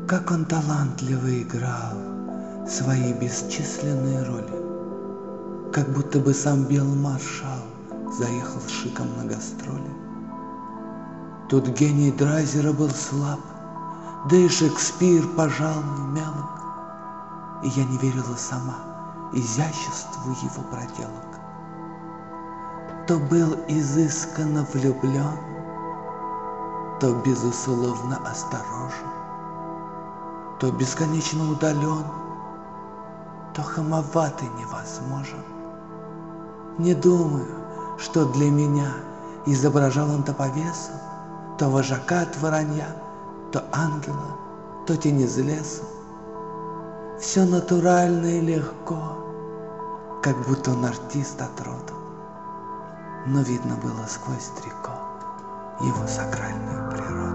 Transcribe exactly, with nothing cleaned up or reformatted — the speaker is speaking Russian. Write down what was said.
Как он талантливо играл свои бесчисленные роли, как будто бы сам белый маршал заехал с шиком на гастроли. Тут гений Драйзера был слаб, да и Шекспир, пожалуй, мелок, и я не верила сама изяществу его проделок. То был изысканно влюблен, то безусловно осторожен, то бесконечно удален, то хамоват и невозможен. Не думаю, что для меня изображал он то повесу, то вожака от воронья, то ангела, то тень из лесу. Все натурально и легко, как будто он артист от роду, но видно было сквозь трико его сакральную природу.